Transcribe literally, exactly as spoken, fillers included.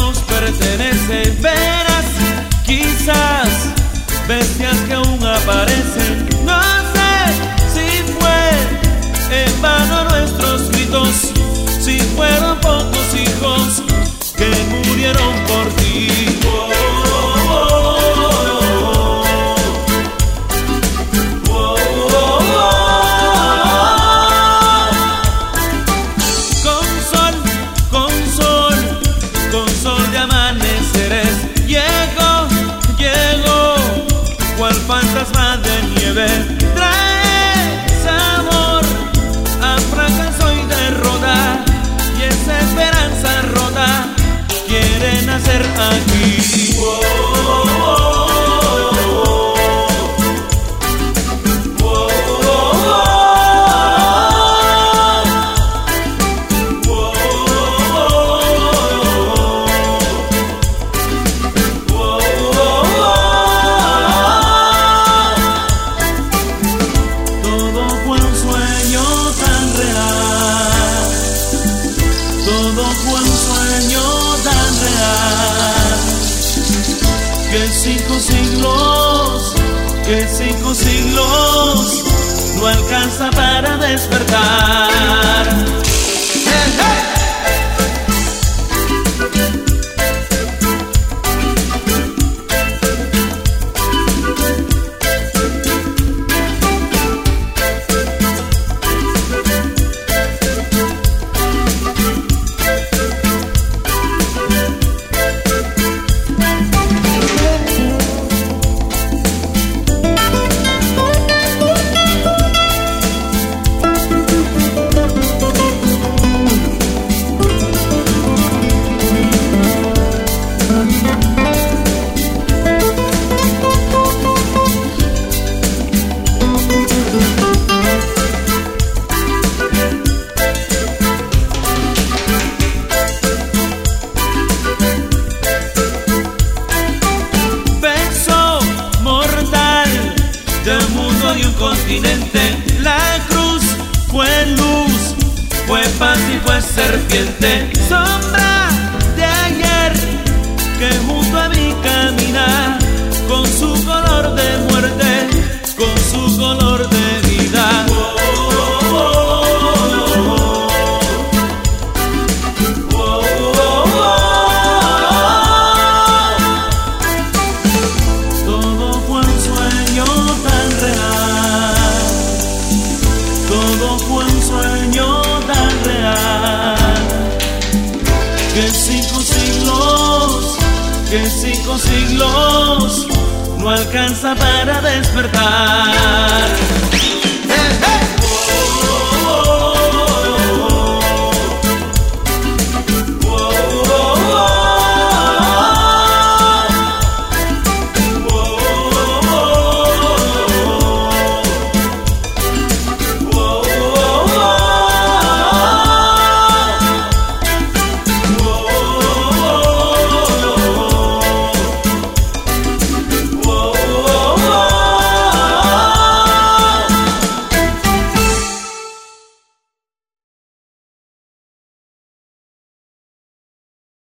nos pertenece. Verás, quizás, bestias que aún aparecen. No sé si fue en vano nuestros gritos, si fueron pocos hijos que murieron por ti. Oh, oh, oh. Fantasma de nieve, traes amor a fracaso y derrota, y esa esperanza rota quiere nacer aquí. Oh, oh, oh. Cinco siglos, que cinco siglos no alcanza para despertar. ¡Hey, hey! Y un continente, la cruz fue luz, fue paz y fue serpiente, sombra de ayer que junto a mí camina, con su color de muerte, con su color de vida. Oh, oh, oh, oh, oh, oh, oh, oh. Todo fue un sueño tan real, todo fue un sueño tan real, que cinco siglos, que cinco siglos no alcanza para despertar. ¡Hey, hey!